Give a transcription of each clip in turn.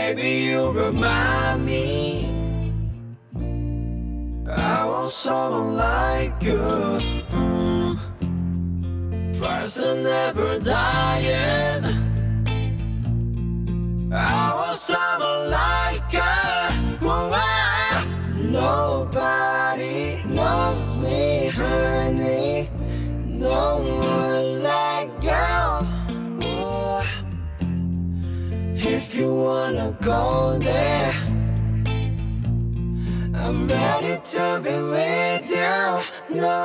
Baby, you remind me I want someone like you. Fires are never dying. I want someone like you. Nobody knows me, honey. No one like you. If you wanna go there, I'm ready to be with you. No,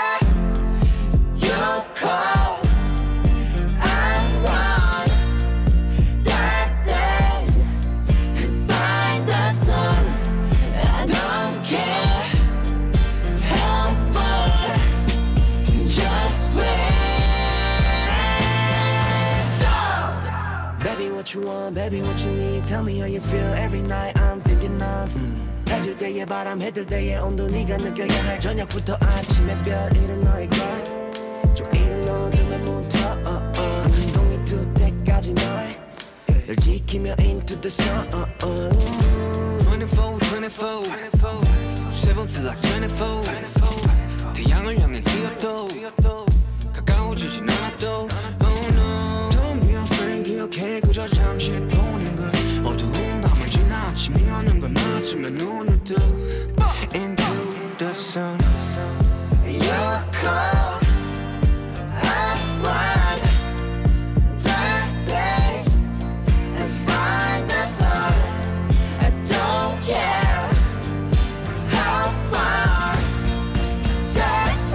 you call, I run dark days and find the sun. I don't care how far, just wait. Baby, what you want? Baby, what you need? Tell me how you feel every night. I'm thinking of 해질 때의 바람, 해들 때의 온도. 네가 느껴야 할 저녁부터 아침의 별이른 너의 걸. 좀 이른 어둠에 묻어 운동이 될 때까지 널 지키며 into the sun. 24, 24 7 feel like 24 태양을 향해 뛰어도 가까워지진 않아도 Oh no Don't be afraid 기억해 그저 잠시 보는 것 어두운 밤을 지나 아침이 오는 건 아침에 눈을 떠 Into the sun You're cold, I run dark days and find the sun. I don't care how far, just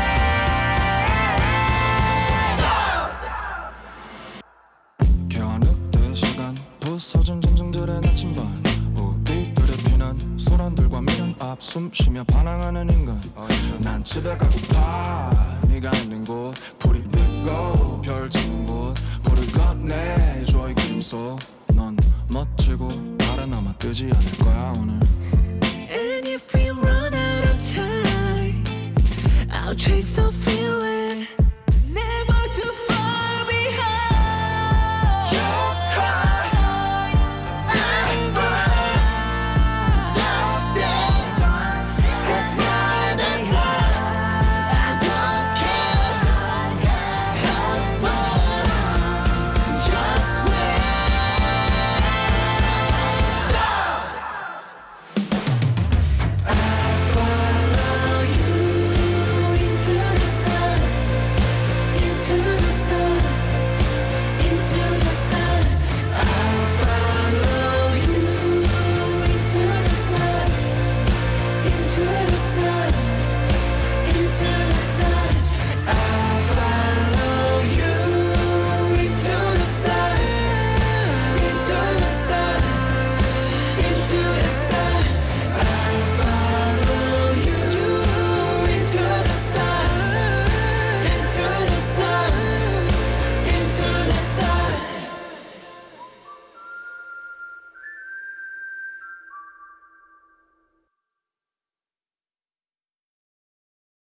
wait. 겨누때 시간 부서진 짐승들의 나침반 우리들의 피난 소란들과 미련 앞 숨쉬며 반항하는 인간 난 집에 가고파 네가 있는 곳 불이 뜨고 별 지는 곳 불을 건네줘 이 구름 속 넌 멋지고 달에 남아 뜨지 않을 거야 오늘